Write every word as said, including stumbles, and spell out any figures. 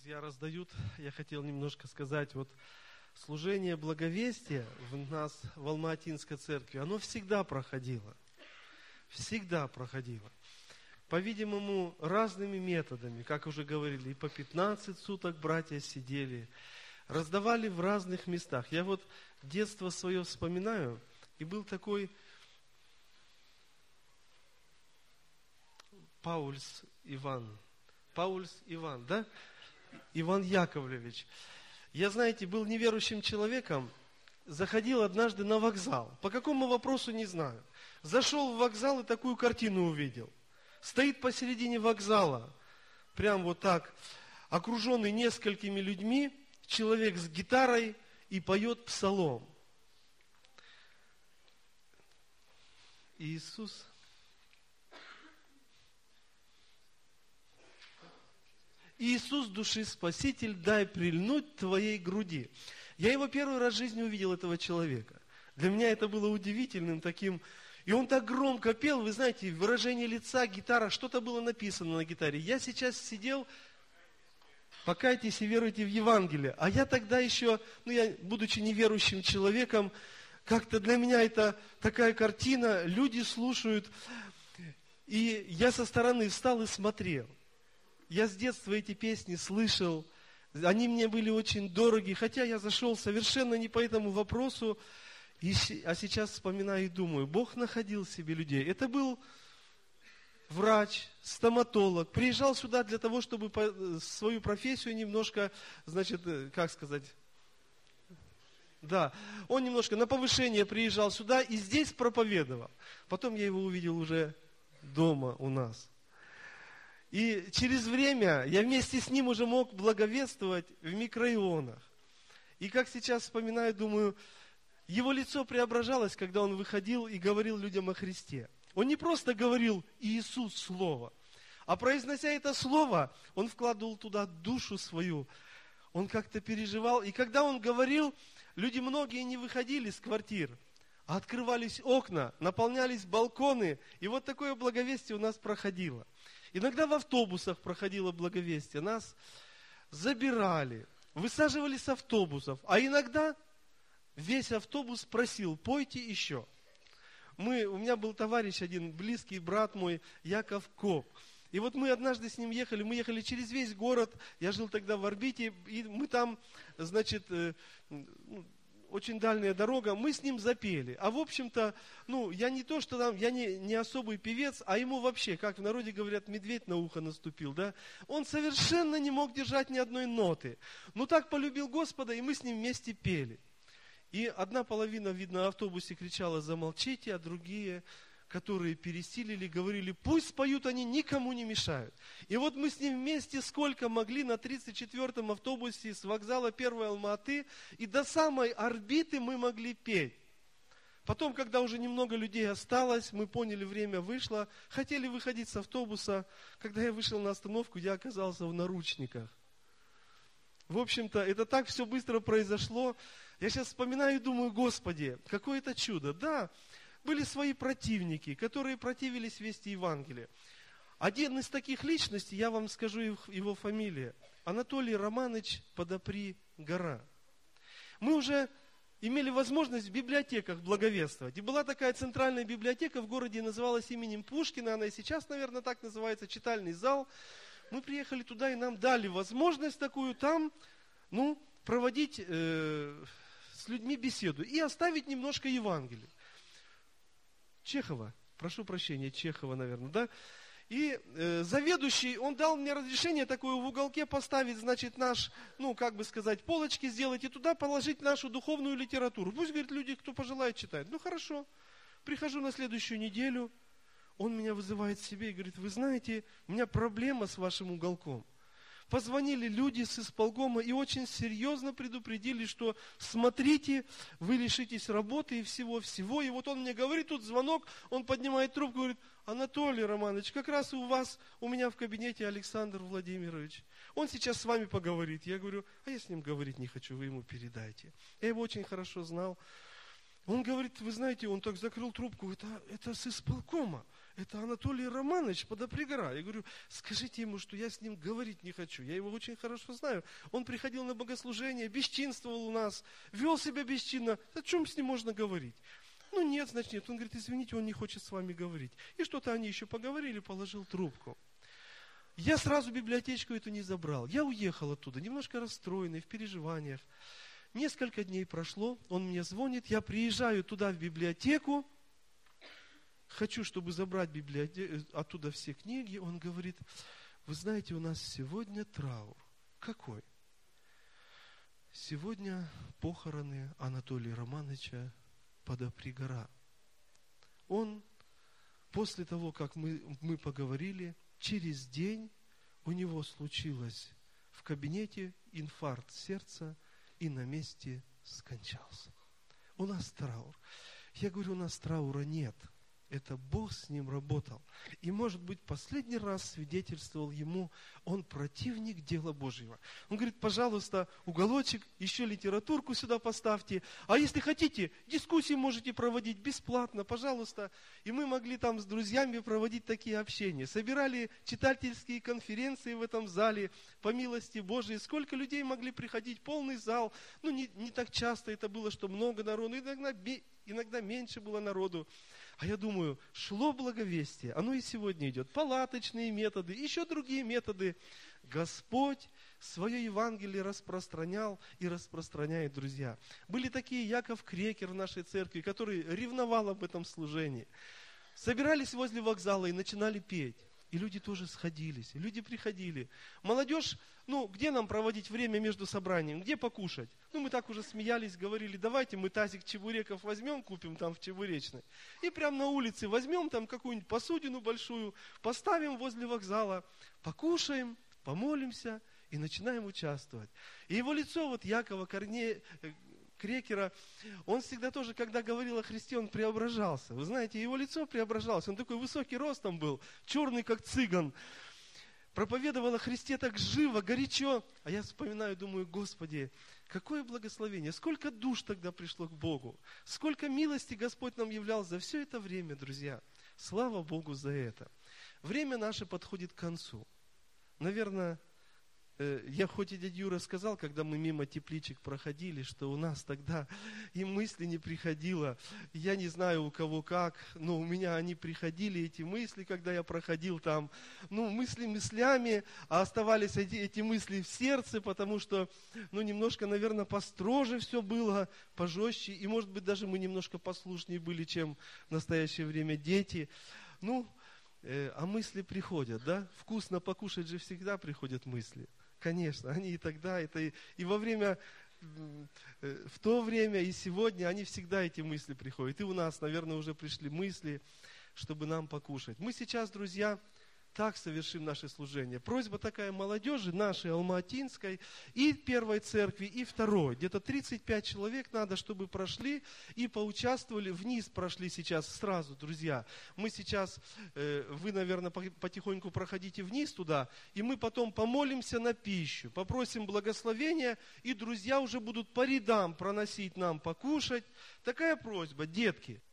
друзья раздают, я хотел немножко сказать, вот служение благовестия в нас, в Алма-Атинской церкви, оно всегда проходило. Всегда проходило. По-видимому, разными методами, как уже говорили, и по пятнадцать суток братья сидели, раздавали в разных местах. Я вот детство свое вспоминаю, и был такой Паульс Иван. Паульс Иван, да? Иван Яковлевич. Я, знаете, был неверующим человеком, заходил однажды на вокзал. По какому вопросу, не знаю. Зашел в вокзал и такую картину увидел. Стоит посередине вокзала, прям вот так, окруженный несколькими людьми, человек с гитарой и поет псалом. Иисус... Иисус, души Спаситель, дай прильнуть твоей груди. Я его первый раз в жизни увидел, этого человека. Для меня это было удивительным таким. И он так громко пел, вы знаете, выражение лица, гитара, что-то было написано на гитаре. Я сейчас сидел, покайтесь и веруйте в Евангелие. А я тогда еще, ну я, будучи неверующим человеком, как-то для меня это такая картина, люди слушают. И я со стороны встал и смотрел. Я с детства эти песни слышал, они мне были очень дороги, хотя я зашел совершенно не по этому вопросу, и, а сейчас вспоминаю и думаю, Бог находил себе людей. Это был врач, стоматолог, приезжал сюда для того, чтобы свою профессию немножко, значит, как сказать, да, он немножко на повышение приезжал сюда и здесь проповедовал. Потом я его увидел уже дома у нас. И через время я вместе с ним уже мог благовествовать в микрорайонах. И как сейчас вспоминаю, думаю, его лицо преображалось, когда он выходил и говорил людям о Христе. Он не просто говорил Иисус Слово, а произнося это Слово, он вкладывал туда душу свою. Он как-то переживал. И когда он говорил, люди многие не выходили из квартир, а открывались окна, наполнялись балконы. И вот такое благовестие у нас проходило. Иногда в автобусах проходило благовестие, нас забирали, высаживали с автобусов, а иногда весь автобус просил, пойте еще. Мы, у меня был товарищ один, близкий брат мой, Яков Коп. И вот мы однажды с ним ехали, мы ехали через весь город, я жил тогда в Орбите, и мы там, значит, очень дальняя дорога, мы с ним запели. А в общем-то, ну, я не то, что там, я не, не особый певец, а ему вообще, как в народе говорят, медведь на ухо наступил, да. Он совершенно не мог держать ни одной ноты. Но так полюбил Господа, и мы с ним вместе пели. И одна половина, видно, в автобусе кричала «замолчите», а другие, которые пересилили, говорили «пусть споют, они никому не мешают». И вот мы с ним вместе сколько могли на тридцать четвёртом автобусе с вокзала первой Алма-Аты и до самой орбиты мы могли петь. Потом, когда уже немного людей осталось, мы поняли, время вышло, хотели выходить с автобуса. Когда я вышел на остановку, я оказался в наручниках. В общем-то, это так все быстро произошло. Я сейчас вспоминаю и думаю, Господи, какое это чудо. Да, были свои противники, которые противились вести Евангелия. Один из таких личностей, я вам скажу его фамилия, Анатолий Романович Подопри-Гора. Мы уже имели возможность в библиотеках благовествовать. И была такая центральная библиотека в городе, называлась именем Пушкина, она и сейчас, наверное, так называется, читальный зал. Мы приехали туда, и нам дали возможность такую там, ну, проводить э, с людьми беседу и оставить немножко Евангелия. Чехова, прошу прощения, Чехова, наверное, да? И э, заведующий, он дал мне разрешение такое в уголке поставить, значит, наш, ну, как бы сказать, полочки сделать и туда положить нашу духовную литературу. Пусть, говорит, люди, кто пожелает, читают. Ну, хорошо. Прихожу на следующую неделю, он меня вызывает к себе и говорит, вы знаете, у меня проблема с вашим уголком. Позвонили люди с исполкома и очень серьезно предупредили, что смотрите, вы лишитесь работы и всего-всего. И вот он мне говорит, тут звонок, он поднимает трубку, говорит, Анатолий Романович, как раз у вас, у меня в кабинете Александр Владимирович. Он сейчас с вами поговорит. Я говорю, а я с ним говорить не хочу, вы ему передайте. Я его очень хорошо знал. Он говорит, вы знаете, он так закрыл трубку, это, это с исполкома. это Анатолий Романович Подопригора. Я говорю, скажите ему, что я с ним говорить не хочу. Я его очень хорошо знаю. Он приходил на богослужение, бесчинствовал у нас, вел себя бесчинно. О чем с ним можно говорить? Ну нет, значит нет. Он говорит, извините, он не хочет с вами говорить. И что-то они еще поговорили, положил трубку. Я сразу библиотечку эту не забрал. Я уехал оттуда, немножко расстроенный, в переживаниях. Несколько дней прошло, он мне звонит, я приезжаю туда в библиотеку, хочу, чтобы забрать библиотеку, оттуда все книги. Он говорит, вы знаете, у нас сегодня траур. Какой? Сегодня похороны Анатолия Романовича Подопригора. Он, после того, как мы, мы поговорили, через день у него случилось в кабинете инфаркт сердца и на месте скончался. У нас траур. Я говорю, у нас траура нет. Это Бог с ним работал. И, может быть, последний раз свидетельствовал ему, он противник дела Божьего. Он говорит, пожалуйста, уголочек, еще литературку сюда поставьте. А если хотите, дискуссии можете проводить бесплатно, пожалуйста. И мы могли там с друзьями проводить такие общения. Собирали читательские конференции в этом зале, по милости Божией. Сколько людей могли приходить, полный зал. Ну, не, не так часто это было, что много народу, иногда, иногда меньше было народу. А я думаю, шло благовестие, оно и сегодня идет. Палаточные методы, еще другие методы. Господь свое Евангелие распространял и распространяет, друзья. Были такие Яков Крекер в нашей церкви, который ревновал об этом служении. Собирались возле вокзала и начинали петь. И люди тоже сходились, и люди приходили. Молодежь, ну, где нам проводить время между собранием, где покушать? Ну, мы так уже смеялись, говорили, давайте мы тазик чебуреков возьмем, купим там в чебуречной. И прямо на улице возьмем там какую-нибудь посудину большую, поставим возле вокзала, покушаем, помолимся и начинаем участвовать. И его лицо, вот Якова Корне... Крекера, он всегда тоже, когда говорил о Христе, он преображался. Вы знаете, его лицо преображалось. Он такой высокий ростом был, черный, как цыган. Проповедовал о Христе так живо, горячо. А я вспоминаю, думаю, Господи, какое благословение. Сколько душ тогда пришло к Богу. Сколько милости Господь нам являл за все это время, друзья. Слава Богу за это. Время наше подходит к концу. Наверное, я хоть и дядя Юра сказал, когда мы мимо тепличек проходили, что у нас тогда и мысли не приходило. Я не знаю, у кого как, но у меня они приходили, эти мысли, когда я проходил там. Ну, мысли мыслями, а оставались эти, эти мысли в сердце, потому что, ну, немножко, наверное, построже все было, пожестче. И, может быть, даже мы немножко послушнее были, чем в настоящее время дети. Ну, э, а мысли приходят, да? Вкусно покушать же всегда приходят мысли. Конечно, они и тогда, это и, и во время, в то время, и сегодня, они всегда эти мысли приходят. И у нас, наверное, уже пришли мысли, чтобы нам покушать. Мы сейчас, друзья, так совершим наше служение. Просьба такая молодежи нашей Алма-Атинской и первой церкви, и второй. Где-то тридцать пять человек надо, чтобы прошли и поучаствовали. Вниз прошли сейчас сразу, друзья. Мы сейчас, э, вы, наверное, потихоньку проходите вниз туда, и мы потом помолимся на пищу, попросим благословения, и друзья уже будут по рядам проносить нам покушать. Такая просьба, детки.